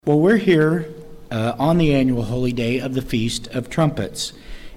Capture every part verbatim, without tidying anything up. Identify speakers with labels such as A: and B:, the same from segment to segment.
A: Well, we're here uh, on the annual holy day of the Feast of Trumpets.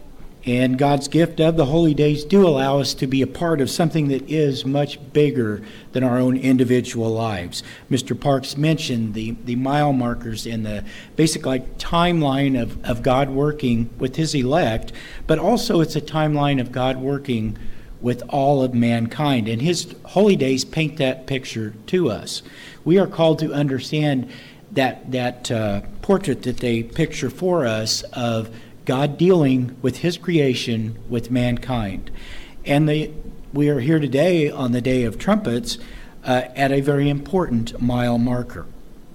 A: And God's gift of the holy days do allow us to be a part of something that is much bigger than our own individual lives. Mister Parks mentioned the, the mile markers and the basic like timeline of, of God working with his elect, but also it's a timeline of God working with all of mankind. And his holy days paint that picture to us. We are called to understand that that uh, portrait that they picture for us of God dealing with his creation with mankind. And they, we are here today on the Day of Trumpets uh, at a very important mile marker.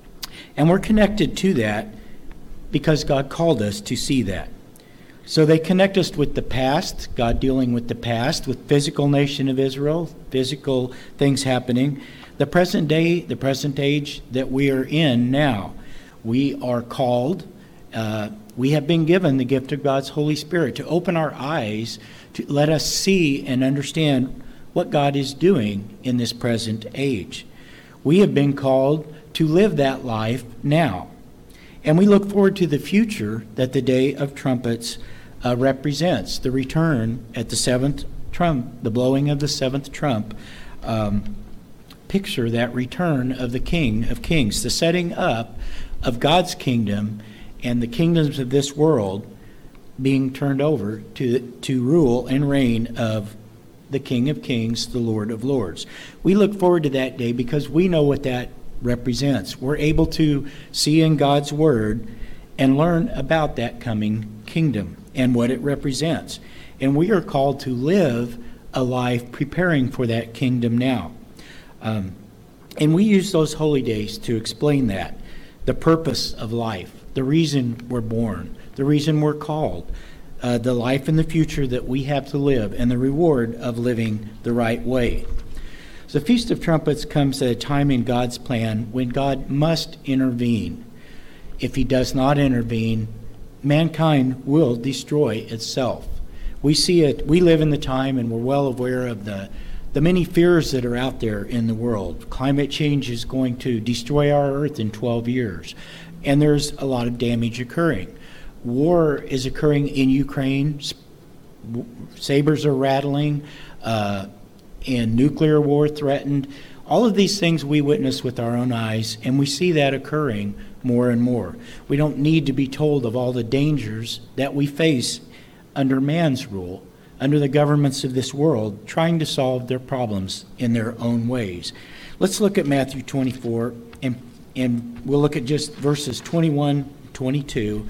A: And we're connected to that because God called us to see that. So they connect us with the past, God dealing with the past, with physical nation of Israel, physical things happening. The present day, the present age that we are in now, we are called, uh, we have been given the gift of God's Holy Spirit to open our eyes, to let us see and understand what God is doing in this present age. We have been called to live that life now. And we look forward to the future that the Day of Trumpets uh, represents, the return at the seventh trump, the blowing of the seventh trump. Um, picture that return of the King of Kings, the setting up of God's kingdom and the kingdoms of this world being turned over to, to rule and reign of the King of Kings, the Lord of Lords. We look forward to that day because we know what that represents. We're able to see in God's Word and learn about that coming kingdom and what it represents. And we are called to live a life preparing for that kingdom now. Um, and we use those holy days to explain that, the purpose of life, the reason we're born, the reason we're called, uh, the life in the future that we have to live, and the reward of living the right way. So the Feast of Trumpets comes at a time in God's plan when God must intervene. If he does not intervene, mankind will destroy itself. We see it, we live in the time, and we're well aware of the The many fears that are out there in the world. Climate change is going to destroy our earth in twelve years. And there's a lot of damage occurring. War is occurring in Ukraine. Sabers are rattling. Uh, and nuclear war threatened. All of these things we witness with our own eyes, and we see that occurring more and more. We don't need to be told of all the dangers that we face under man's rule, under the governments of this world, trying to solve their problems in their own ways. Let's look at Matthew twenty-four, and, and we'll look at just verses twenty-one, twenty-two.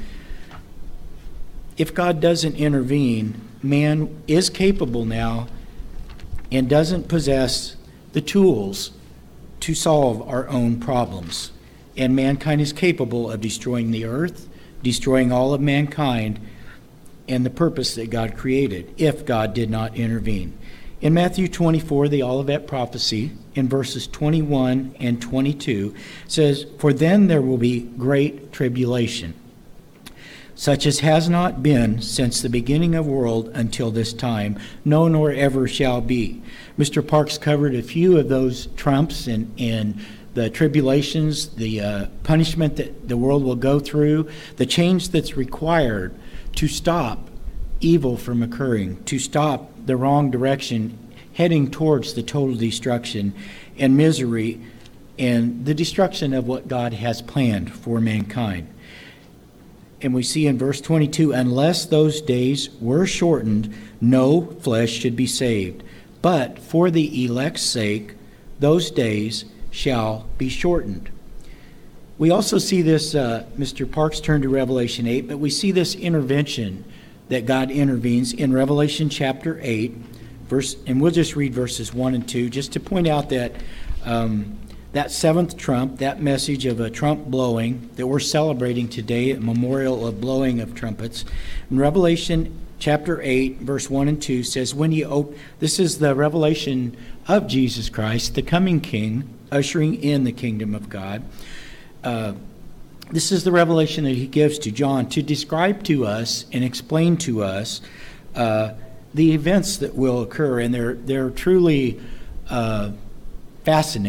A: If God doesn't intervene, man is capable now and doesn't possess the tools to solve our own problems. And mankind is capable of destroying the earth, destroying all of mankind, and the purpose that God created, if God did not intervene. In Matthew twenty-four, the Olivet prophecy, in verses twenty-one and twenty-two, says, "For then there will be great tribulation, such as has not been since the beginning of the world until this time, no nor ever shall be." Mister Parks covered a few of those trumps and, and the tribulations, the uh, punishment that the world will go through, the change that's required to stop evil from occurring, to stop the wrong direction, heading towards the total destruction and misery and the destruction of what God has planned for mankind. And we see in verse twenty-two, "Unless those days were shortened, no flesh should be saved. But for the elect's sake, those days shall be shortened." We also see this, uh, Mister Parks turned to Revelation eight, but we see this intervention that God intervenes in Revelation chapter eight, verse, and we'll just read verses one and two, just to point out that um, that seventh trump, that message of a trump blowing that we're celebrating today, a memorial of blowing of trumpets. In Revelation chapter eight, verse one and two says, when he op- this is the revelation of Jesus Christ, the coming King, ushering in the kingdom of God. Uh, this is the revelation that he gives to John to describe to us and explain to us uh, the events that will occur, and they're they're truly uh, fascinating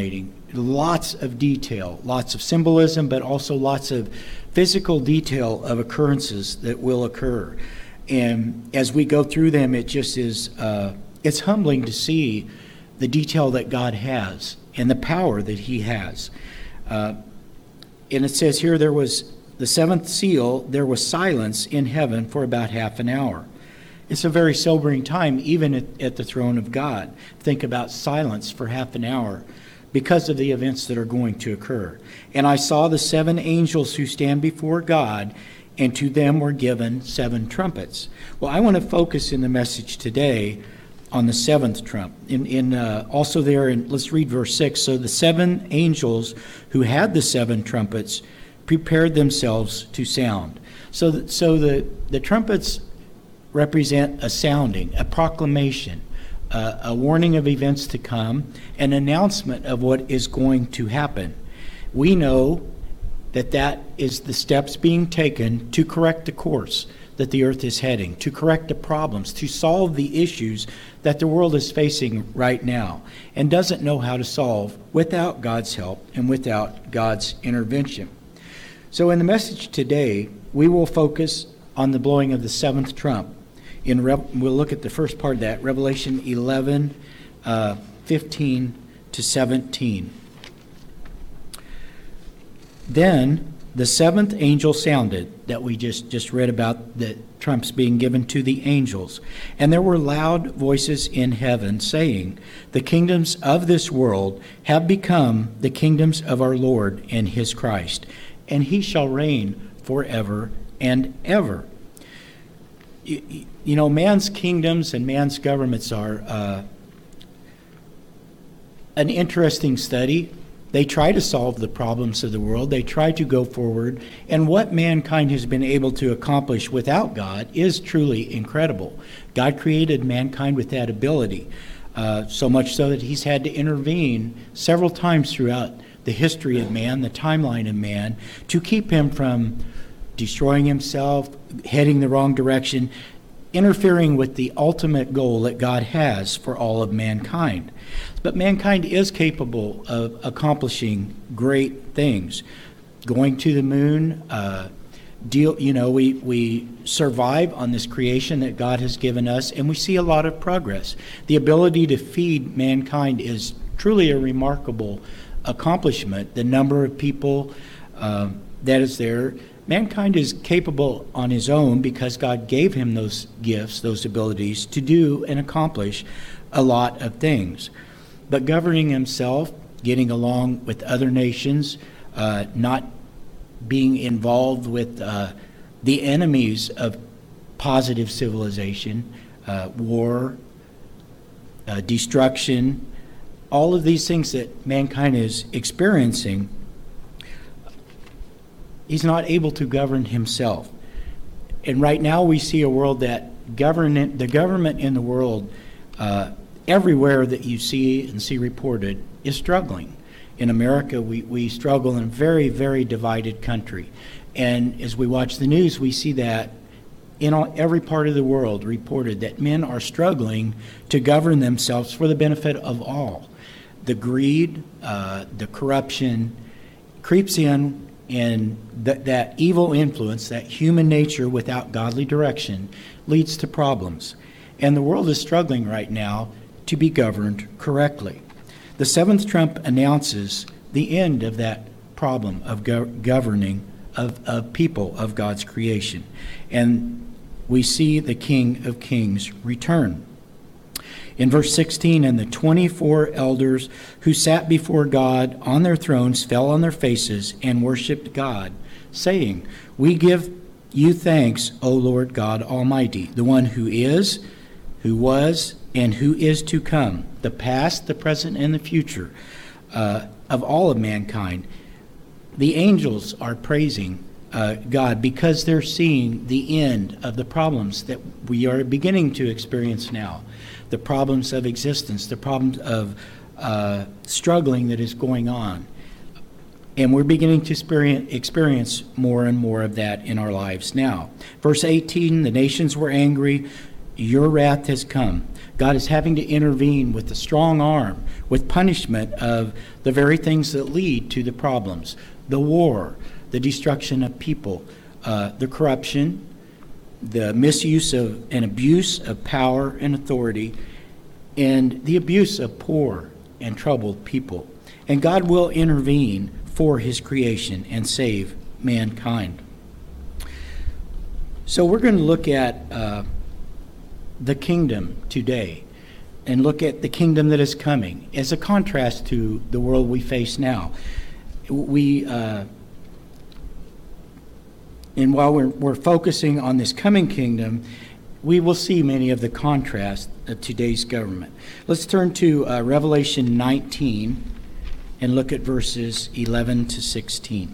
A: lots of detail, lots of symbolism, but also lots of physical detail of occurrences that will occur. And as we go through them, it just is, uh, it's humbling to see the detail that God has and the power that he has. Uh, and it says here, there was the seventh seal, there was silence in heaven for about half an hour. It's a very sobering time, even at, at the throne of God. Think about silence for half an hour because of the events that are going to occur. And I saw the seven angels who stand before God, and to them were given seven trumpets. Well, I want to focus in the message today on the seventh trump. In, in uh, also there, in, let's read verse six. So the seven angels who had the seven trumpets prepared themselves to sound. So, that, so the, the trumpets represent a sounding, a proclamation, uh, a warning of events to come, an announcement of what is going to happen. We know that that is the steps being taken to correct the course that the earth is heading, to correct the problems, to solve the issues that the world is facing right now and doesn't know how to solve without God's help and without God's intervention. So in the message today, we will focus on the blowing of the seventh trump. In Re- we'll look at the first part of that, Revelation eleven, uh, fifteen to seventeen. Then the seventh angel sounded, that we just, just read about, the trumps being given to the angels. And there were loud voices in heaven saying, the kingdoms of this world have become the kingdoms of our Lord and his Christ, and he shall reign forever and ever. You, you know, man's kingdoms and man's governments are uh, an interesting study. They try to solve the problems of the world. They try to go forward. And what mankind has been able to accomplish without God is truly incredible. God created mankind with that ability, uh, so much so that he's had to intervene several times throughout the history of man, the timeline of man, to keep him from destroying himself, heading the wrong direction, interfering with the ultimate goal that God has for all of mankind. But mankind is capable of accomplishing great things. Going to the moon, uh, deal. You know, we, we survive on this creation that God has given us, and we see a lot of progress. The ability to feed mankind is truly a remarkable accomplishment. The number of people uh, that is there. Mankind is capable on his own because God gave him those gifts, those abilities to do and accomplish a lot of things. But governing himself, getting along with other nations, uh, not being involved with uh, the enemies of positive civilization, uh, war, uh, destruction, all of these things that mankind is experiencing, he's not able to govern himself. And right now we see a world that government, the government in the world, uh, everywhere that you see and see reported, is struggling. In America, we, we struggle in a very, very divided country. And as we watch the news, we see that in all, every part of the world reported that men are struggling to govern themselves for the benefit of all. The greed, uh, the corruption creeps in, and th- that evil influence, that human nature without godly direction, leads to problems. And the world is struggling right now to be governed correctly. The seventh trump announces the end of that problem of go- governing of, of people of God's creation. And we see the King of Kings return. In verse sixteen, and the twenty-four elders who sat before God on their thrones fell on their faces and worshipped God, saying, we give you thanks, O Lord God Almighty, the one who is, who was, and who is to come, the past, the present, and the future uh, of all of mankind. The angels are praising uh, God because they're seeing the end of the problems that we are beginning to experience now. The problems of existence, the problems of uh, struggling that is going on. And we're beginning to experience, experience more and more of that in our lives now. Verse eighteen, the nations were angry. your wrath has come. God is having to intervene with a strong arm, with punishment of the very things that lead to the problems. The war, the destruction of people, uh, the corruption, the misuse of and abuse of power and authority, and the abuse of poor and troubled people. And God will intervene for his creation and save mankind. So we're going to look at uh, the kingdom today and look at the kingdom that is coming as a contrast to the world we face now. We, uh, and while we're, we're focusing on this coming kingdom, we will see many of the contrasts of today's government. Let's turn to uh, Revelation nineteen and look at verses eleven to sixteen.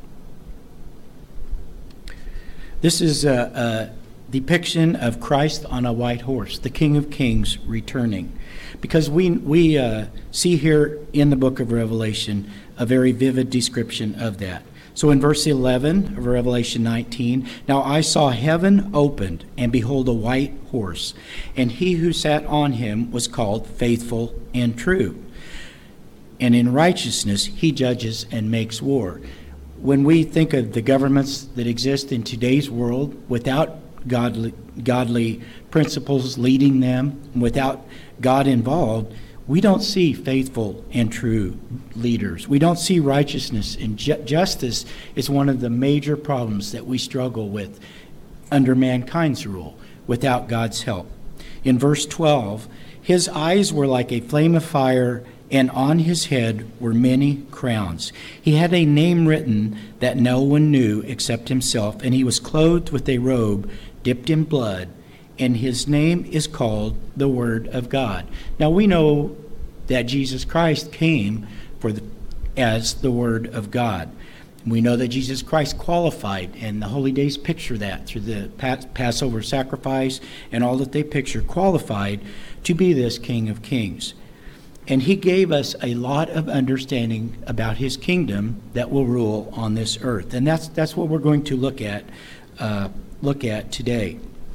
A: This is a, a depiction of Christ on a white horse, the King of Kings returning. Because we, we uh, see here in the book of Revelation a very vivid description of that. So in verse eleven of Revelation nineteen, "Now I saw heaven opened, and behold a white horse, and he who sat on him was called Faithful and True. And in righteousness he judges and makes war." When we think of the governments that exist in today's world without godly, godly principles leading them, without God involved, we don't see faithful and true leaders. We don't see righteousness, and ju- justice is one of the major problems that we struggle with under mankind's rule without God's help. In verse twelve, "His eyes were like a flame of fire, and on his head were many crowns. He had a name written that no one knew except himself, and he was clothed with a robe dipped in blood, and his name is called the Word of God." Now we know that Jesus Christ came for the, as the Word of God. We know that Jesus Christ qualified, and the holy days picture that through the Passover sacrifice and all that they picture, qualified to be this King of Kings. And he gave us a lot of understanding about his kingdom that will rule on this earth. And that's that's what we're going to look at uh, look at today.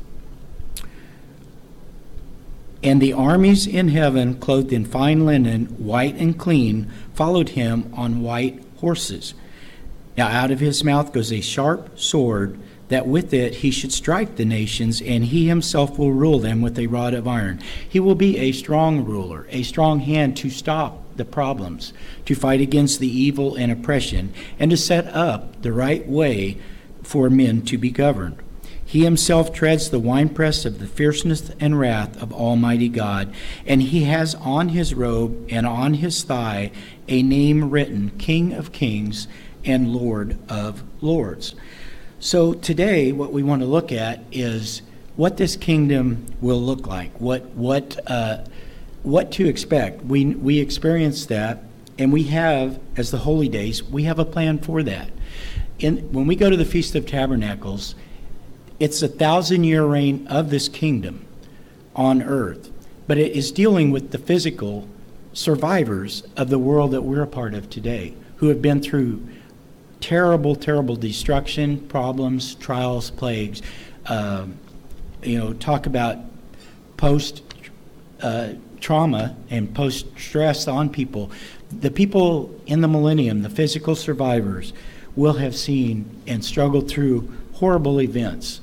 A: "And the armies in heaven, clothed in fine linen, white and clean, followed him on white horses. Now out of his mouth goes a sharp sword, that with it he should strike the nations, and he himself will rule them with a rod of iron." He will be a strong ruler, a strong hand to stop the problems, to fight against the evil and oppression, and to set up the right way for men to be governed. He himself treads the winepress of the fierceness and wrath of Almighty God, and he has on his robe and on his thigh a name written, King of Kings and Lord of Lords. So today what we want to look at is what this kingdom will look like, what what uh, what to expect. We we experience that, and we have, as the holy days, we have a plan for that. In when we go to the Feast of Tabernacles, it's a thousand-year reign of this kingdom on earth, but it is dealing with the physical survivors of the world that we're a part of today, who have been through terrible, terrible destruction, problems, trials, plagues. Um, you know, talk about post uh, trauma and post stress on people. The people in the millennium, the physical survivors, will have seen and struggled through horrible events.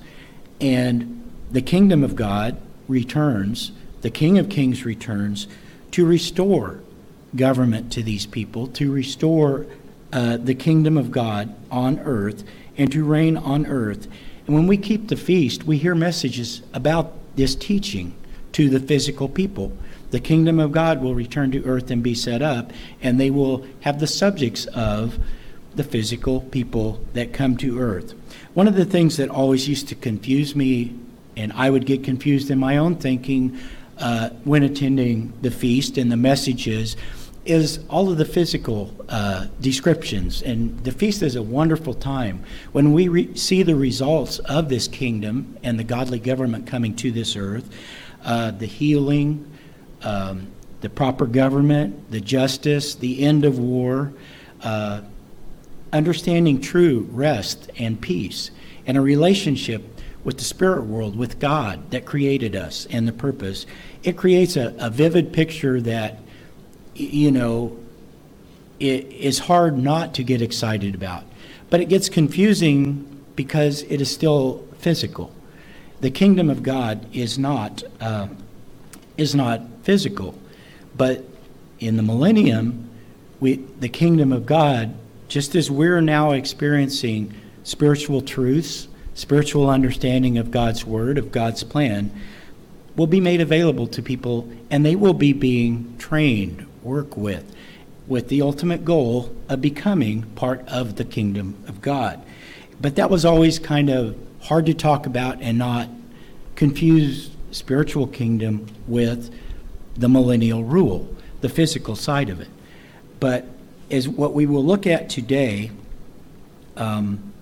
A: And the kingdom of God returns, the King of Kings returns to restore government to these people, to restore Uh, the kingdom of God on earth, and to reign on earth. And when we keep the feast, we hear messages about this teaching to the physical people. The kingdom of God will return to earth and be set up, and they will have the subjects of the physical people that come to earth. One of the things that always used to confuse me, and I would get confused in my own thinking uh, when attending the feast and the messages, is all of the physical uh, descriptions. And the feast is a wonderful time when we re- see the results of this kingdom and the godly government coming to this earth, uh, the healing, um, the proper government, the justice, the end of war, uh, understanding true rest and peace, and a relationship with the spirit world, with God that created us and the purpose. It creates a, a vivid picture that, you know, it is hard not to get excited about. But it gets confusing because it is still physical. The kingdom of God is not uh, is not physical, but in the millennium, we the kingdom of God, just as we're now experiencing spiritual truths, spiritual understanding of God's word, of God's plan, will be made available to people, and they will be being trained, work with, with the ultimate goal of becoming part of the kingdom of God. But that was always kind of hard to talk about and not confuse spiritual kingdom with the millennial rule, the physical side of it. But as what we will look at today um,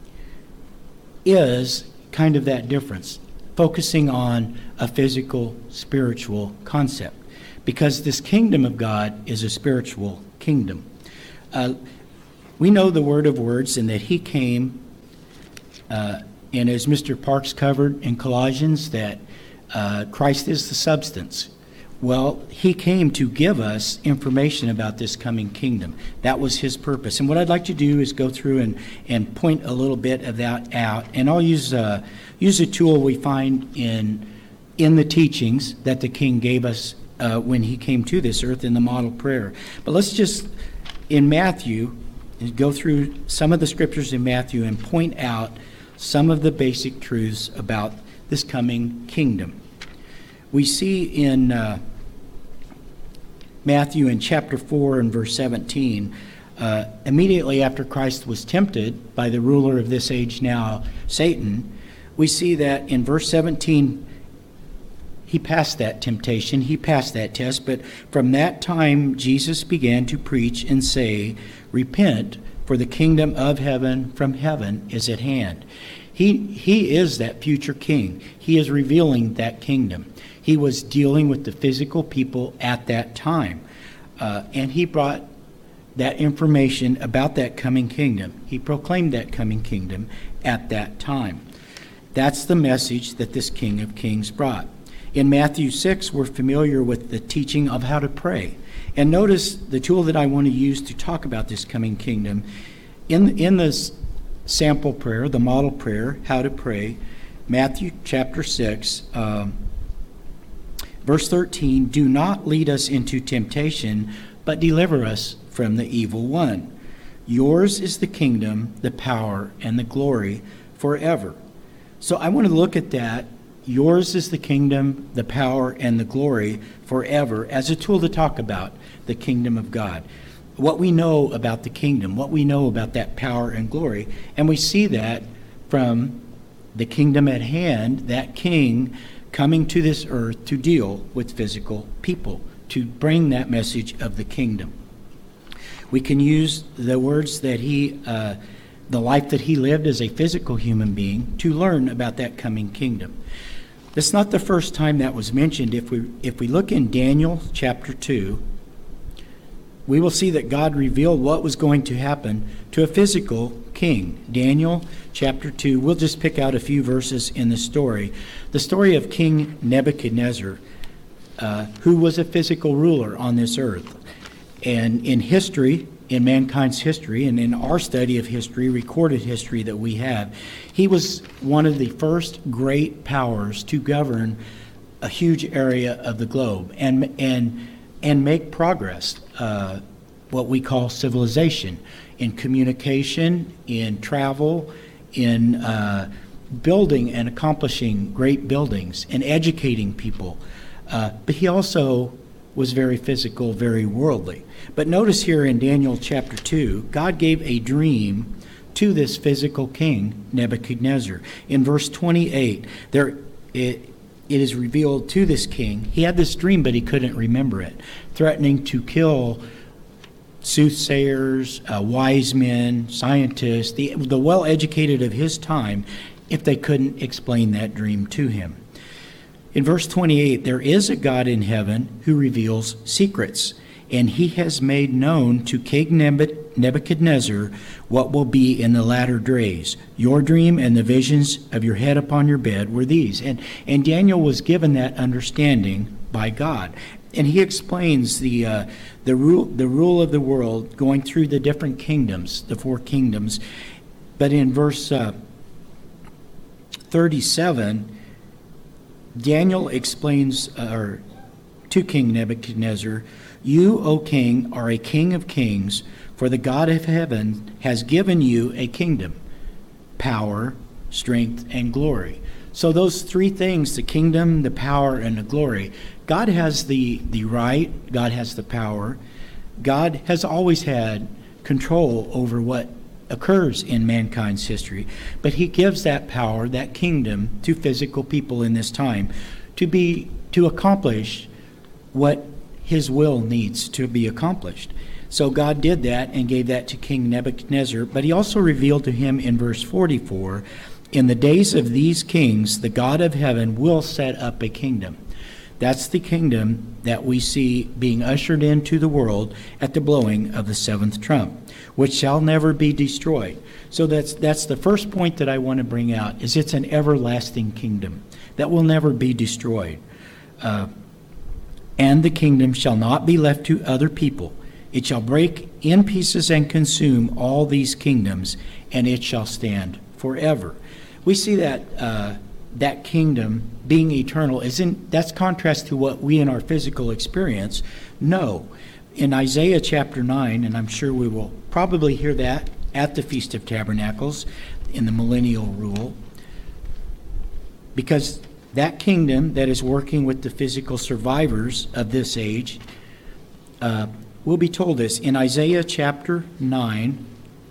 A: is kind of that difference, focusing on a physical, spiritual concept, because this kingdom of God is a spiritual kingdom. Uh, we know the word of words, and that he came, uh, and as Mister Parks covered in Colossians, that uh, Christ is the substance. Well, he came to give us information about this coming kingdom. That was his purpose. And what I'd like to do is go through and, and point a little bit of that out. And I'll use uh, use a tool we find in in the teachings that the king gave us uh, when he came to this earth in the model prayer. But let's just, in Matthew, go through some of the scriptures in Matthew and point out some of the basic truths about this coming kingdom. We see in uh, Matthew in chapter four and verse seventeen, uh, immediately after Christ was tempted by the ruler of this age now, Satan, we see that in verse seventeen, he passed that temptation, he passed that test, but from that time Jesus began to preach and say, "Repent, for the kingdom of heaven from heaven is at hand." He, he is that future king. He is revealing that kingdom. He was dealing with the physical people at that time. Uh, and he brought that information about that coming kingdom. He proclaimed that coming kingdom at that time. That's the message that this King of Kings brought. In Matthew six, we're familiar with the teaching of how to pray. And notice the tool that I want to use to talk about this coming kingdom. In, in this sample prayer, the model prayer, how to pray, Matthew chapter six, um, verse thirteen, "Do not lead us into temptation, but deliver us from the evil one. Yours is the kingdom, the power, and the glory forever." So I want to look at that. Yours is the kingdom, the power, and the glory forever as a tool to talk about the kingdom of God. What we know about the kingdom, what we know about that power and glory. And we see that from the kingdom at hand, that king coming to this earth to deal with physical people, to bring that message of the kingdom. We can use the words that he, uh, the life that he lived as a physical human being to learn about that coming kingdom. That's not the first time that was mentioned. If we if we look in Daniel chapter two, we will see that God revealed what was going to happen to a physical king. Daniel chapter two, we'll just pick out a few verses in the story. The story of King Nebuchadnezzar, uh, who was a physical ruler on this earth. And in history, in mankind's history, and in our study of history, recorded history that we have, he was one of the first great powers to govern a huge area of the globe and and and make progress, uh, what we call civilization, in communication, in travel, in uh, building and accomplishing great buildings, and educating people. Uh, but he also was very physical, very worldly. But notice here in Daniel chapter two, God gave a dream to this physical king, Nebuchadnezzar. In verse twenty-eight, there it, it is revealed to this king. He had this dream, but he couldn't remember it, threatening to kill soothsayers, uh, wise men, scientists, the, the well-educated of his time, if they couldn't explain that dream to him. In verse twenty-eight, there is a God in heaven who reveals secrets. and he has made known to King Nebuchadnezzar what will be in the latter days. Your dream and the visions of your head upon your bed were these. And, and Daniel was given that understanding by God. And he explains the uh, the rule the rule of the world going through the different kingdoms, the four kingdoms. But in verse uh, thirty-seven, Daniel explains uh, or to King Nebuchadnezzar, "You, O king, are a king of kings, for the God of heaven has given you a kingdom, power, strength, and glory." So those three things, the kingdom, the power, and the glory, God has the, the right, God has the power. God has always had control over what occurs in mankind's history. But he gives that power, that kingdom, to physical people in this time to be to accomplish what his will needs to be accomplished. So God did that and gave that to King Nebuchadnezzar. But he also revealed to him in verse forty-four, "In the days of these kings, the God of heaven will set up a kingdom." That's the kingdom that we see being ushered into the world at the blowing of the seventh trump, which shall never be destroyed. So that's that's the first point that I want to bring out, is it's an everlasting kingdom that will never be destroyed. Uh, and the kingdom shall not be left to other people. It shall break in pieces and consume all these kingdoms, and it shall stand forever. We see that uh, that kingdom being eternal isn't that's contrast to what we in our physical experience know. In Isaiah chapter nine, and I'm sure we will probably hear that at the Feast of Tabernacles in the millennial rule, because that kingdom that is working with the physical survivors of this age uh, will be told this in Isaiah chapter nine,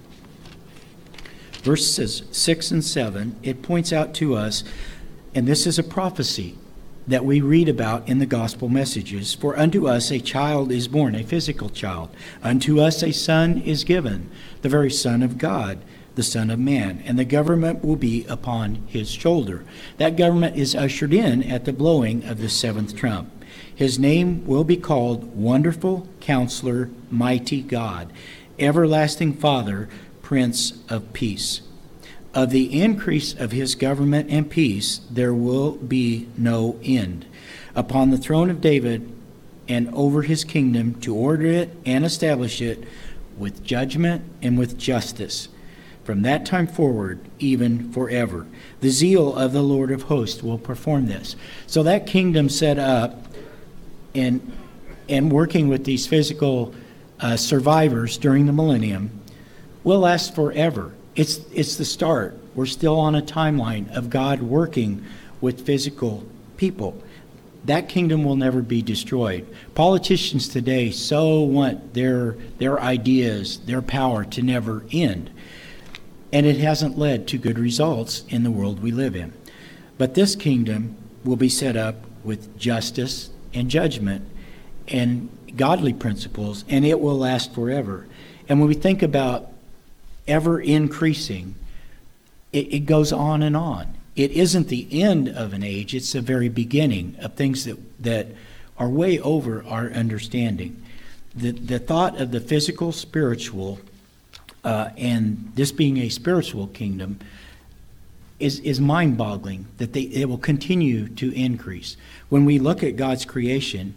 A: verses six and seven. It points out to us, and this is a prophecy that we read about in the gospel messages. "For unto us a child is born," a physical child. "Unto us a son is given, the very Son of God, the Son of Man. And the government will be upon his shoulder." That government is ushered in at the blowing of the seventh trump. "His name will be called Wonderful Counselor, Mighty God, Everlasting Father, Prince of Peace. Of the increase of his government and peace there will be no end, upon the throne of David and over his kingdom, to order it and establish it with judgment and with justice, from that time forward, even forever. The zeal of the Lord of hosts will perform this." So that kingdom set up and and working with these physical uh, survivors during the millennium will last forever. It's it's the start. We're still on a timeline of God working with physical people. That kingdom will never be destroyed. Politicians today so want their their ideas, their power to never end. And it hasn't led to good results in the world we live in. But this kingdom will be set up with justice and judgment and godly principles, and it will last forever. And when we think about ever increasing, it, it goes on and on. It isn't the end of an age, it's the very beginning of things that, that are way over our understanding. The, the thought of the physical, spiritual, uh, and this being a spiritual kingdom is, is mind-boggling, that they, it will continue to increase. When we look at God's creation,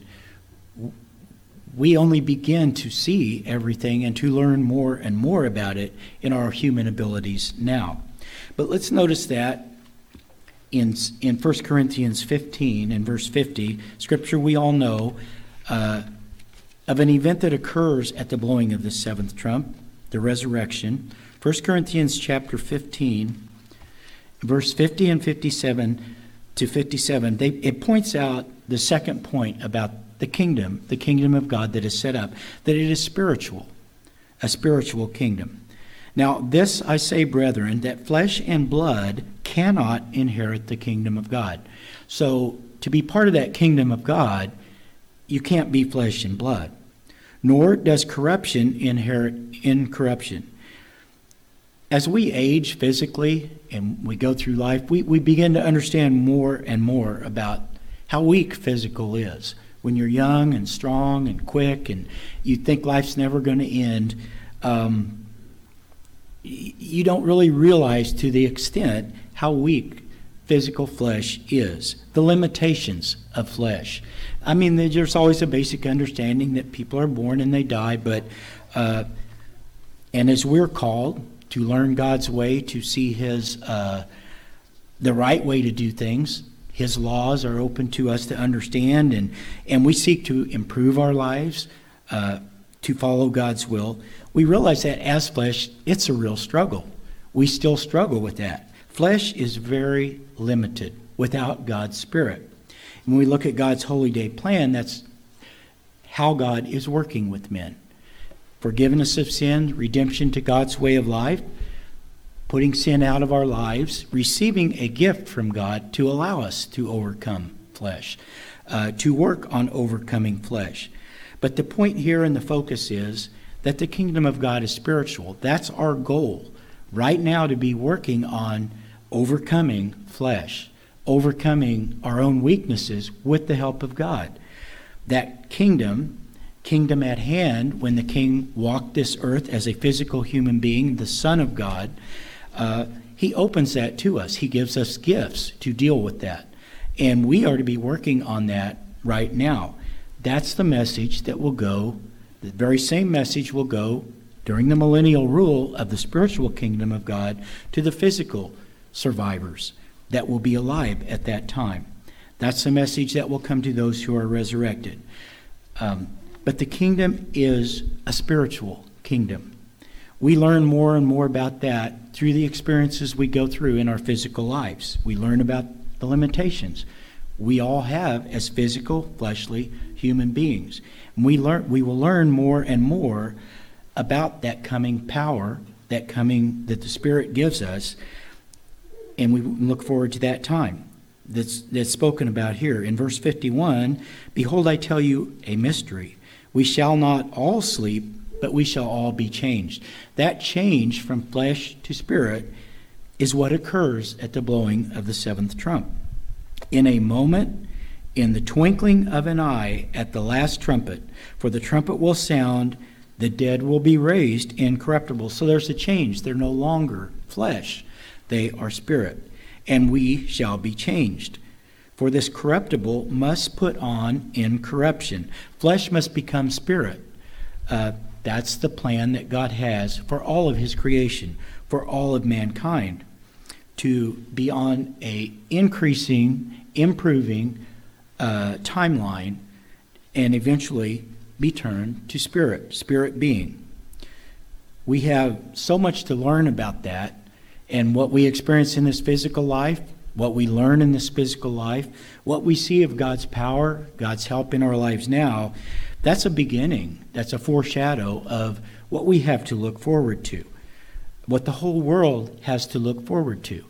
A: we only begin to see everything and to learn more and more about it in our human abilities now. But let's notice that in in First Corinthians fifteen and verse fifty, scripture we all know uh, of an event that occurs at the blowing of the seventh trump, the resurrection. First Corinthians chapter fifteen, verse fifty and fifty-seven to fifty-seven, they, it points out the second point about the kingdom, the kingdom of God that is set up, that it is spiritual, a spiritual kingdom. Now, this I say, brethren, that flesh and blood cannot inherit the kingdom of God. So, to be part of that kingdom of God, you can't be flesh and blood. Nor does corruption inherit incorruption. As we age physically and we go through life, we, we begin to understand more and more about how weak physical is. when you're young and strong and quick and you think life's never going to end, um, y- you don't really realize to the extent how weak physical flesh is, the limitations of flesh. I mean, there's always a basic understanding that people are born and they die, but uh, and as we're called to learn God's way, to see His uh, the right way to do things, His laws are open to us to understand, and and we seek to improve our lives, uh, to follow God's will. We realize that as flesh, it's a real struggle. We still struggle with that. Flesh is very limited without God's Spirit. When we look at God's holy day plan, that's how God is working with men. Forgiveness of sin, redemption to God's way of life, putting sin out of our lives, receiving a gift from God to allow us to overcome flesh, uh, to work on overcoming flesh. But the point here and the focus is that the kingdom of God is spiritual. That's our goal right now, to be working on overcoming flesh, overcoming our own weaknesses with the help of God. That kingdom, kingdom at hand, when the king walked this earth as a physical human being, the Son of God, uh, he opens that to us. He gives us gifts to deal with that. And we are to be working on that right now. That's the message that will go, the very same message will go during the millennial rule of the spiritual kingdom of God to the physical survivors that will be alive at that time. That's the message that will come to those who are resurrected. Um, but the kingdom is a spiritual kingdom. We learn more and more about that through the experiences we go through in our physical lives. We learn about the limitations we all have as physical, fleshly human beings. And we learn, we will learn more and more about that coming power, that coming that the Spirit gives us, and we look forward to that time that's that's spoken about here. In verse fifty-one, behold, I tell you a mystery. We shall not all sleep, but we shall all be changed. That change from flesh to spirit is what occurs at the blowing of the seventh trump. In a moment, in the twinkling of an eye, at the last trumpet, for the trumpet will sound, the dead will be raised incorruptible. So there's a change. They're no longer flesh. They are spirit. And we shall be changed. For this corruptible must put on incorruption. Flesh must become spirit. Uh, that's the plan that God has for all of His creation, for all of mankind, to be on a increasing, improving uh, timeline, and eventually be turned to spirit, spirit being. We have so much to learn about that, and what we experience in this physical life, what we learn in this physical life, what we see of God's power, God's help in our lives now, that's a beginning. That's a foreshadow of what we have to look forward to, what the whole world has to look forward to.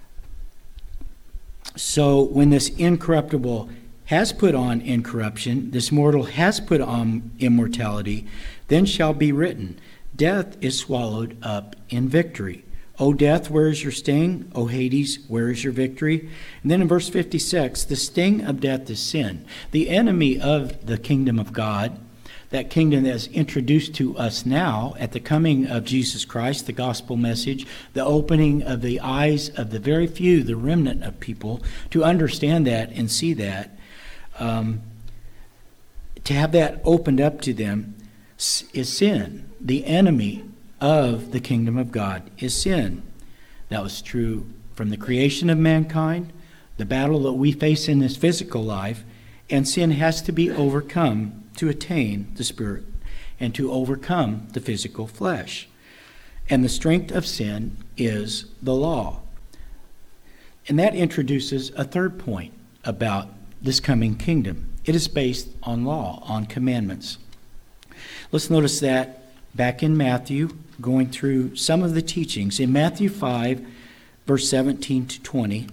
A: So when this incorruptible has put on incorruption, this mortal has put on immortality, then shall be written, death is swallowed up in victory. O death, where is your sting? O Hades, where is your victory? And then in verse fifty-six, the sting of death is sin. The enemy of the kingdom of God, that kingdom that is introduced to us now at the coming of Jesus Christ, the gospel message, the opening of the eyes of the very few, the remnant of people, to understand that and see that, um, to have that opened up to them is sin. The enemy of the kingdom of God is sin. That was true from the creation of mankind, the battle that we face in this physical life, and sin has to be overcome to attain the spirit and to overcome the physical flesh. And the strength of sin is the law. And that introduces a third point about this coming kingdom. It is based on law, on commandments. Let's notice that back in Matthew, going through some of the teachings. In Matthew five, verse seventeen to twenty,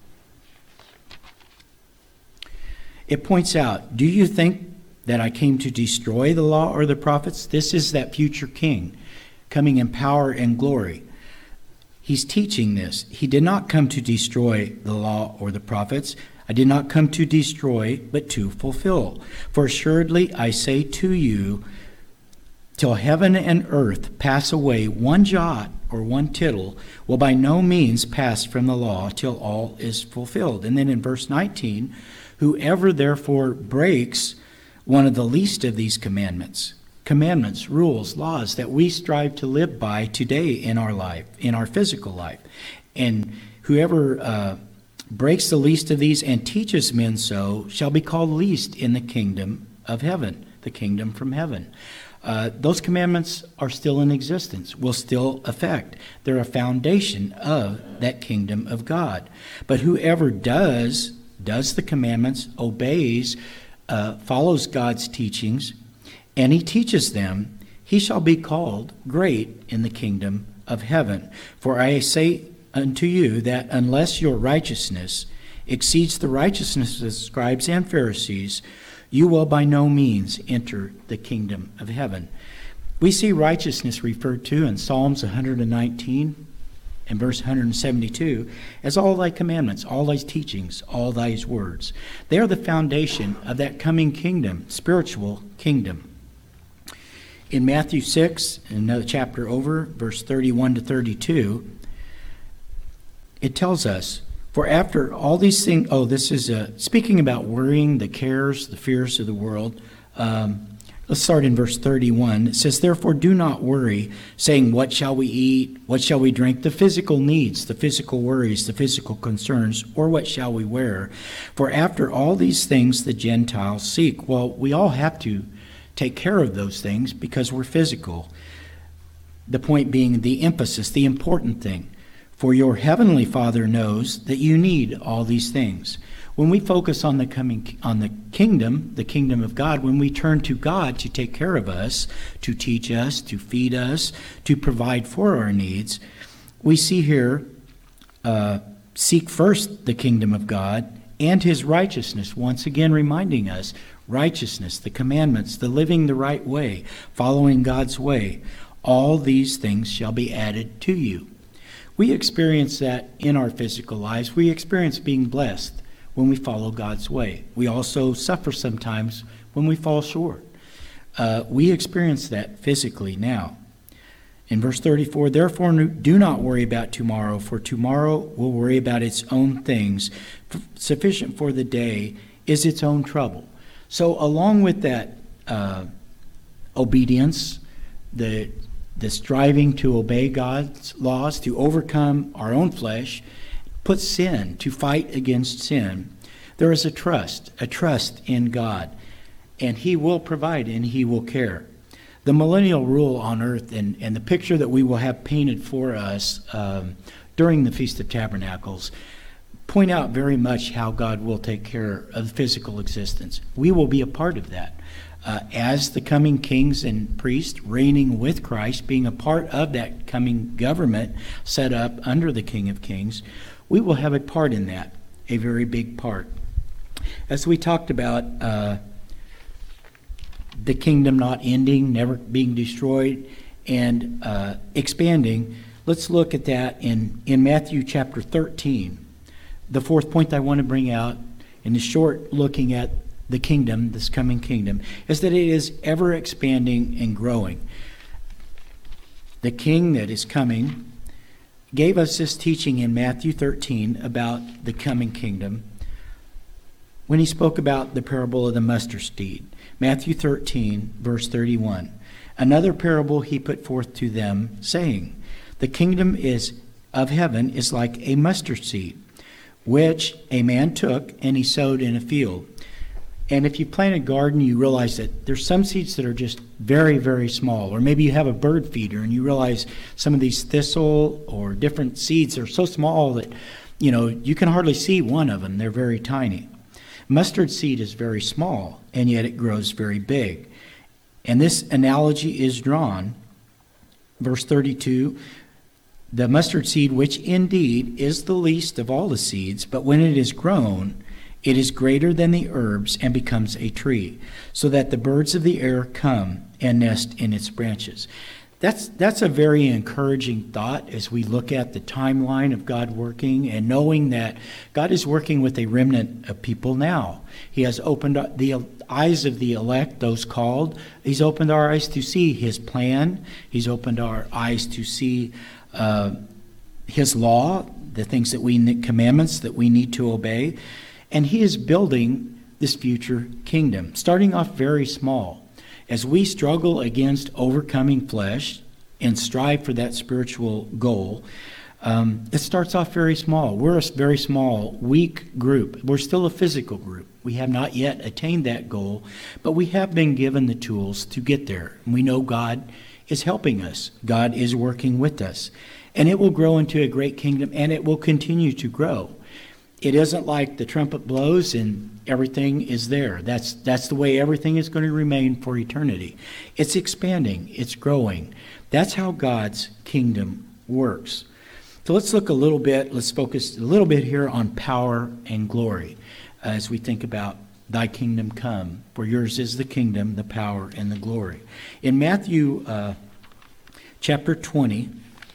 A: it points out, do you think that I came to destroy the law or the prophets? This is that future king coming in power and glory. He's teaching this. He did not come to destroy the law or the prophets. I did not come to destroy, but to fulfill. For assuredly I say to you, till heaven and earth pass away, one jot or one tittle will by no means pass from the law till all is fulfilled. And then in verse nineteen, whoever therefore breaks one of the least of these commandments, commandments, rules, laws that we strive to live by today in our life, in our physical life, and whoever uh, breaks the least of these and teaches men so shall be called least in the kingdom of heaven, the kingdom from heaven. Uh, those commandments are still in existence, will still affect. They're a foundation of that kingdom of God. But whoever does, does the commandments, obeys, uh, follows God's teachings, and he teaches them, he shall be called great in the kingdom of heaven. For I say unto you that unless your righteousness exceeds the righteousness of scribes and Pharisees, you will by no means enter the kingdom of heaven. We see righteousness referred to in Psalms one nineteen and verse one seventy-two as all thy commandments, all thy teachings, all thy words. They are the foundation of that coming kingdom, spiritual kingdom. In Matthew six, another chapter over, verse thirty-one to thirty-two, it tells us, for after all these things, oh, this is uh, speaking about worrying, the cares, the fears of the world. Um, let's start in verse thirty-one. It says, therefore do not worry, saying, what shall we eat? What shall we drink? The physical needs, the physical worries, the physical concerns, or what shall we wear? For after all these things the Gentiles seek. Well, we all have to take care of those things because we're physical. The point being the emphasis, the important thing. For your heavenly Father knows that you need all these things. When we focus on the coming on the kingdom, the kingdom of God, when we turn to God to take care of us, to teach us, to feed us, to provide for our needs, we see here, uh, seek first the kingdom of God and his righteousness, once again reminding us, righteousness, the commandments, the living the right way, following God's way. All these things shall be added to you. We experience that in our physical lives. We experience being blessed when we follow God's way. We also suffer sometimes when we fall short. Uh, we experience that physically now. In verse thirty-four, therefore do not worry about tomorrow, for tomorrow will worry about its own things. Sufficient for the day is its own trouble. So along with that uh, obedience, the the striving to obey God's laws, to overcome our own flesh, put sin, to fight against sin, there is a trust, a trust in God. And he will provide and he will care. The millennial rule on earth and, and the picture that we will have painted for us um, during the Feast of Tabernacles point out very much how God will take care of physical existence. We will be a part of that. Uh, as the coming kings and priests reigning with Christ, being a part of that coming government set up under the King of Kings, we will have a part in that, a very big part. As we talked about uh, the kingdom not ending, never being destroyed, and uh, expanding, let's look at that in, in Matthew chapter thirteen. The fourth point I want to bring out in the short looking at the kingdom, this coming kingdom, is that it is ever expanding and growing. The king that is coming gave us this teaching in Matthew thirteen about the coming kingdom when he spoke about the parable of the mustard seed. Matthew thirteen, verse thirty-one. Another parable he put forth to them, saying, the kingdom is of heaven is like a mustard seed, which a man took and he sowed in a field. And if you plant a garden, you realize that there's some seeds that are just very, very small. Or maybe you have a bird feeder and you realize some of these thistle or different seeds are so small that, you know, you can hardly see one of them. They're very tiny. Mustard seed is very small, and yet it grows very big. And this analogy is drawn, verse thirty-two, the mustard seed, which indeed is the least of all the seeds, but when it is grown, it is greater than the herbs and becomes a tree, so that the birds of the air come and nest in its branches. That's that's a very encouraging thought as we look at the timeline of God working and knowing that God is working with a remnant of people now. He has opened up the eyes of the elect, those called. He's opened our eyes to see his plan. He's opened our eyes to see uh, his law, the things that we need, commandments that we need to obey. And he is building this future kingdom, starting off very small. As we struggle against overcoming flesh and strive for that spiritual goal, um, it starts off very small. We're a very small, weak group. We're still a physical group. We have not yet attained that goal, but we have been given the tools to get there. And we know God is helping us. God is working with us. And it will grow into a great kingdom, and it will continue to grow. It isn't like the trumpet blows and everything is there. That's that's the way everything is going to remain for eternity. It's expanding. It's growing. That's how God's kingdom works. So let's look a little bit, let's focus a little bit here on power and glory as we think about thy kingdom come. For yours is the kingdom, the power, and the glory. In Matthew uh, chapter twenty,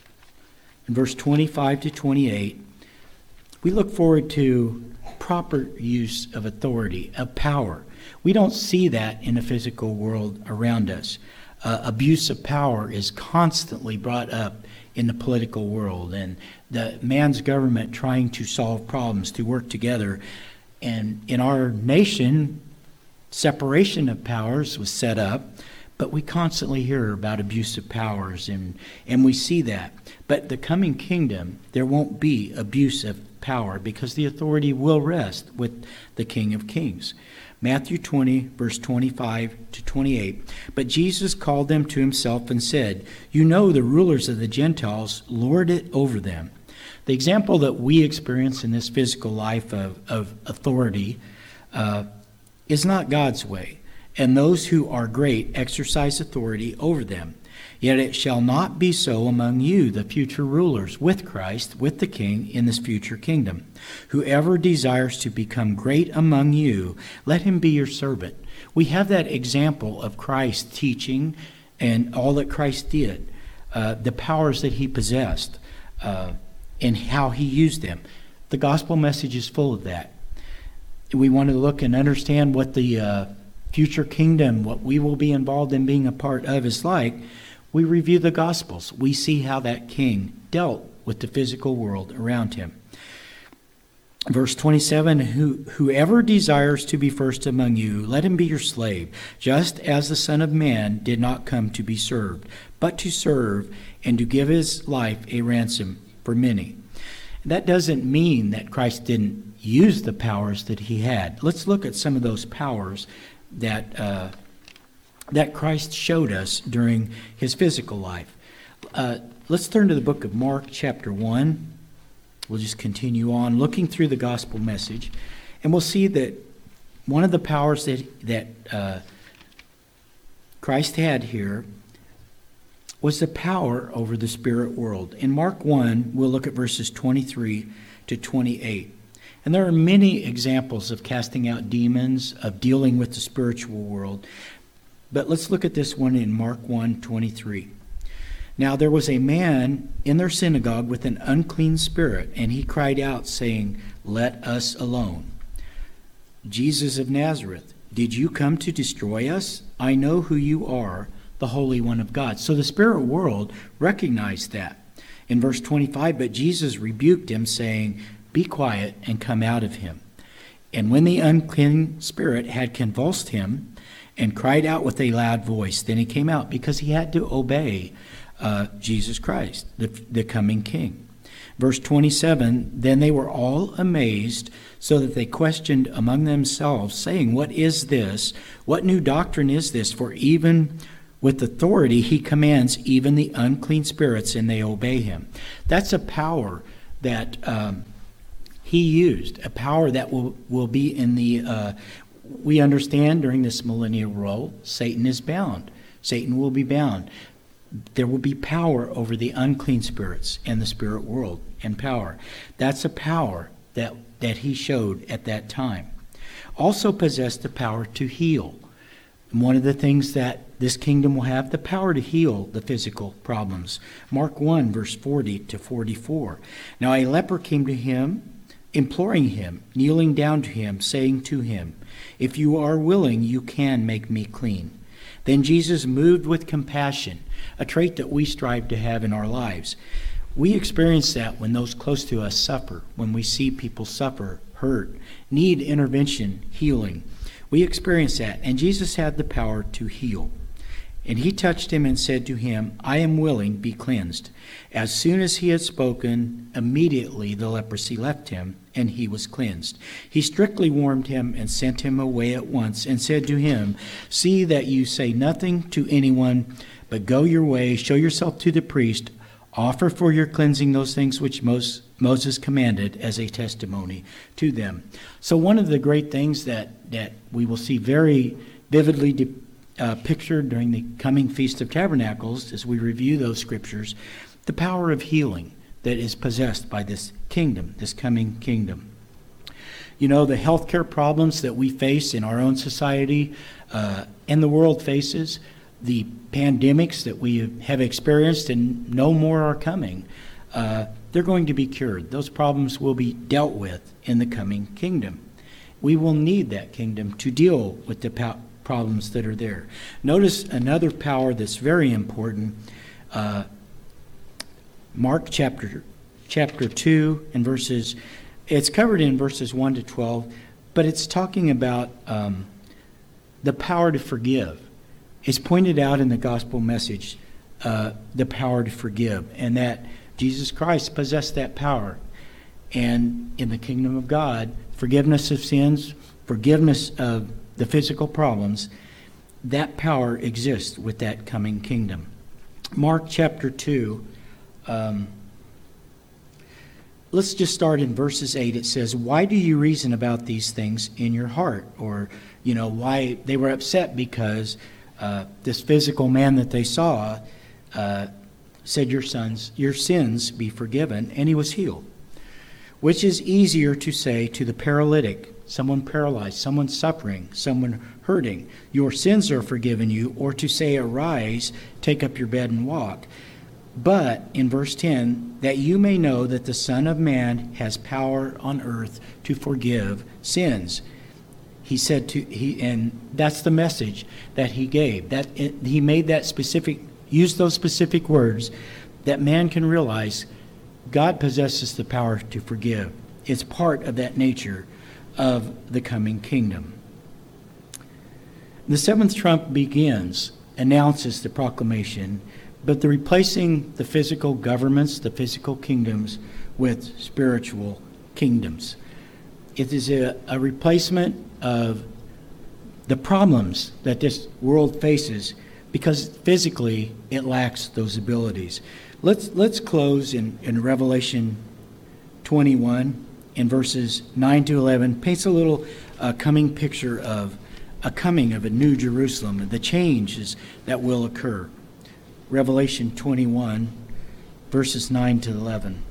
A: in verse twenty-five to twenty-eight, we look forward to proper use of authority, of power. We don't see that in the physical world around us. Uh, abuse of power is constantly brought up in the political world, and the man's government trying to solve problems, to work together. And in our nation, separation of powers was set up, but we constantly hear about abuse of powers, and, and we see that. But the coming kingdom, there won't be abuse of power because the authority will rest with the King of Kings. Matthew twenty, verse twenty-five to twenty-eight. But Jesus called them to himself and said, "You know the rulers of the Gentiles lord it over them." The example that we experience in this physical life of, of authority uh, is not God's way. And those who are great exercise authority over them. Yet it shall not be so among you, the future rulers, with Christ, with the King, in this future kingdom. Whoever desires to become great among you, let him be your servant. We have that example of Christ teaching and all that Christ did, uh, the powers that he possessed, uh, and how he used them. The gospel message is full of that. We want to look and understand what the uh, future kingdom, what we will be involved in being a part of is like. We review the Gospels. We see how that king dealt with the physical world around him. Verse twenty-seven, Who, whoever desires to be first among you, let him be your slave, just as the Son of Man did not come to be served, but to serve and to give his life a ransom for many. That doesn't mean that Christ didn't use the powers that he had. Let's look at some of those powers that uh, that Christ showed us during his physical life. Uh, let's turn to the book of Mark, chapter one. We'll just continue on looking through the gospel message, and we'll see that one of the powers that, that uh, Christ had here was the power over the spirit world. In Mark one, we'll look at verses twenty-three to twenty-eight. And there are many examples of casting out demons, of dealing with the spiritual world. But let's look at this one in Mark one twenty-three. Now there was a man in their synagogue with an unclean spirit, and he cried out, saying, "Let us alone. Jesus of Nazareth, did you come to destroy us? I know who you are, the Holy One of God." So the spirit world recognized that. In verse twenty-five, but Jesus rebuked him, saying, "Be quiet and come out of him." And when the unclean spirit had convulsed him and cried out with a loud voice, then he came out, because he had to obey uh, Jesus Christ, the, the coming King. Verse twenty-seven, then they were all amazed, so that they questioned among themselves, saying, "What is this? What new doctrine is this? For even with authority he commands even the unclean spirits, and they obey him." That's a power that um, he used, a power that will, will be in the... Uh, we understand during this millennial rule, Satan is bound. Satan will be bound. There will be power over the unclean spirits and the spirit world and power. That's a power that, that he showed at that time. Also possessed the power to heal. And one of the things that this kingdom will have the power to heal the physical problems. Mark one, verse forty to forty-four. Now a leper came to him, imploring him, kneeling down to him, saying to him, "If you are willing, you can make me clean." Then Jesus, moved with compassion, a trait that we strive to have in our lives. We experience that when those close to us suffer, when we see people suffer, hurt, need intervention, healing. We experience that, and Jesus had the power to heal. And he touched him and said to him, "I am willing, be cleansed." As soon as he had spoken, immediately the leprosy left him, and he was cleansed. He strictly warned him and sent him away at once, and said to him, "See that you say nothing to anyone, but go your way, show yourself to the priest, offer for your cleansing those things which Moses commanded as a testimony to them." So one of the great things that, that we will see very vividly de- uh, pictured during the coming Feast of Tabernacles, as we review those scriptures, the power of healing that is possessed by this kingdom, this coming kingdom. You know, the healthcare problems that we face in our own society uh, and the world faces, the pandemics that we have experienced and no more are coming, uh, they're going to be cured. Those problems will be dealt with in the coming kingdom. We will need that kingdom to deal with the po- problems that are there. Notice another power that's very important. Uh, Mark chapter chapter two and verses, it's covered in verses one to twelve, but it's talking about um, the power to forgive. It's pointed out in the gospel message, uh, the power to forgive, and that Jesus Christ possessed that power. And in the kingdom of God, forgiveness of sins, forgiveness of the physical problems, that power exists with that coming kingdom. Mark chapter two, um, let's just start in verses eight. It says, "Why do you reason about these things in your heart?" Or, you know, why they were upset because uh, this physical man that they saw uh, said, "Your sons, your sins be forgiven," and he was healed. Which is easier to say to the paralytic, someone paralyzed, someone suffering, someone hurting, "Your sins are forgiven you," or to say, "Arise, take up your bed and walk"? But in verse ten, "that you may know that the Son of Man has power on earth to forgive sins." He said to he, and that's the message that he gave. That it, he made that specific, used those specific words, that man can realize God possesses the power to forgive. It's part of that nature of the coming kingdom. The seventh trump begins, announces the proclamation, but the replacing the physical governments, the physical kingdoms, with spiritual kingdoms. It is a, a replacement of the problems that this world faces because physically it lacks those abilities. Let's let's close in, in Revelation twenty-one in verses nine to eleven. Paints a little uh, coming picture of a coming of a new Jerusalem and the changes that will occur. Revelation twenty-one, verses nine to eleven.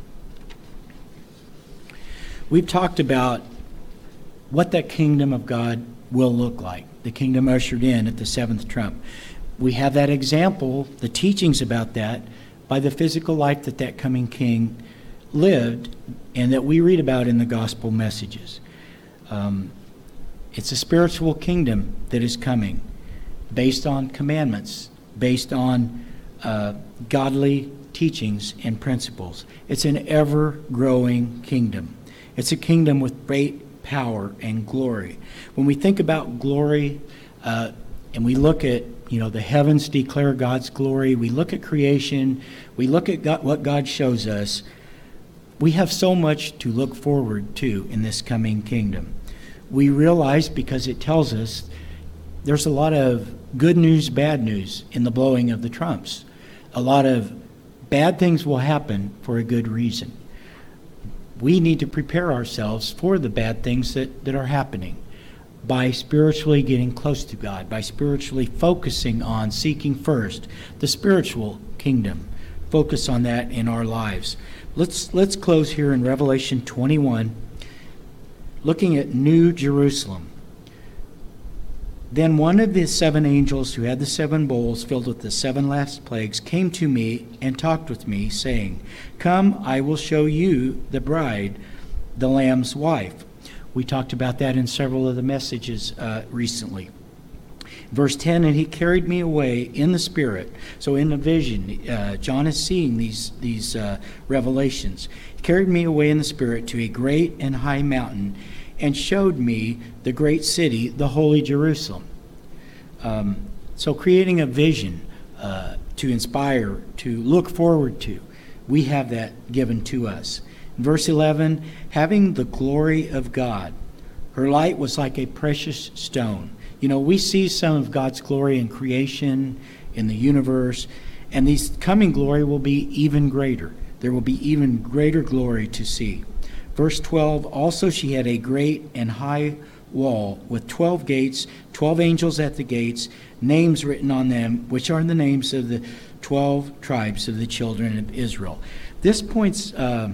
A: We've talked about what that kingdom of God will look like, the kingdom ushered in at the seventh trump. We have that example, the teachings about that, by the physical life that that coming king lived and that we read about in the gospel messages. Um, it's a spiritual kingdom that is coming based on commandments, based on uh, godly teachings and principles. It's an ever-growing kingdom. It's a kingdom with great power and glory. When we think about glory uh, and we look at, you know, the heavens declare God's glory, we look at creation, we look at God, what God shows us, we have so much to look forward to in this coming kingdom. We realize, because it tells us, there's a lot of good news, bad news in the blowing of the trumps. A lot of bad things will happen for a good reason. We need to prepare ourselves for the bad things that, that are happening by spiritually getting close to God, by spiritually focusing on seeking first the spiritual kingdom. Focus on that in our lives. Let's let's close here in Revelation twenty-one, looking at New Jerusalem. Then one of the seven angels who had the seven bowls filled with the seven last plagues came to me and talked with me, saying, "Come, I will show you the bride, the Lamb's wife." We talked about that in several of the messages uh, recently. Verse ten, and he carried me away in the Spirit. So in a vision, uh, John is seeing these, these uh, revelations. He carried me away in the Spirit to a great and high mountain and showed me the great city, the holy Jerusalem. Um, so creating a vision uh, to inspire, to look forward to, we have that given to us. In verse eleven, having the glory of God. Her light was like a precious stone. You know, we see some of God's glory in creation, in the universe, and these coming glory will be even greater. There will be even greater glory to see. Verse twelve, also she had a great and high wall with twelve gates, twelve angels at the gates, names written on them, which are the names of the twelve tribes of the children of Israel. This points uh,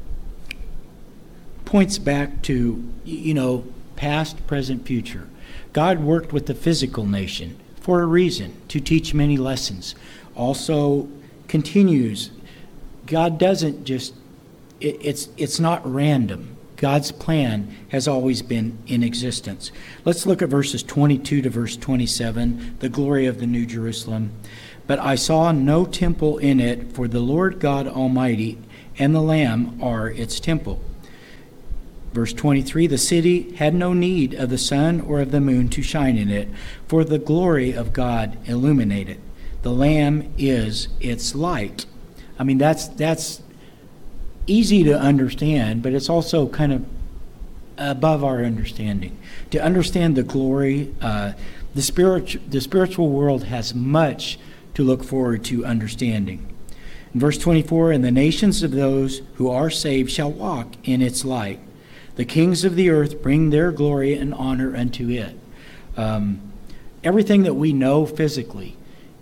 A: points back to, you know, past, present, future. God worked with the physical nation for a reason, to teach many lessons. Also continues, God doesn't just, it, it's it's not random. God's plan has always been in existence. Let's look at verses twenty-two to verse twenty-seven, the glory of the New Jerusalem. But I saw no temple in it, for the Lord God Almighty and the Lamb are its temple. Verse twenty-three, the city had no need of the sun or of the moon to shine in it, for the glory of God illuminate it. The Lamb is its light. I mean, that's that's easy to understand, but it's also kind of above our understanding. To understand the glory, uh, the spirit, the spiritual world has much to look forward to understanding. In verse twenty-four, and the nations of those who are saved shall walk in its light. The kings of the earth bring their glory and honor unto it. Um, everything that we know physically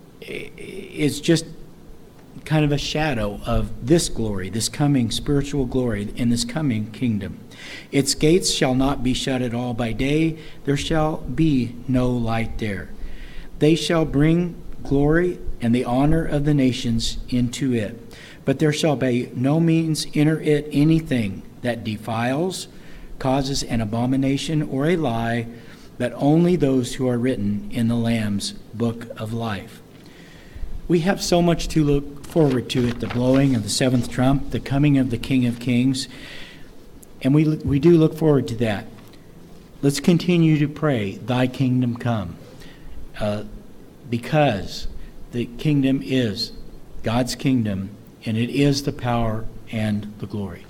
A: is just kind of a shadow of this glory, this coming spiritual glory in this coming kingdom. Its gates shall not be shut at all by day. There shall be no light there. They shall bring glory and the honor of the nations into it. But there shall by no means enter it anything that defiles, causes an abomination or a lie, but only those who are written in the Lamb's book of life. We have so much to look forward to at the blowing of the seventh trump, the coming of the King of Kings, and we we do look forward to that. Let's continue to pray, thy kingdom come, uh, because the kingdom is God's kingdom, and it is the power and the glory.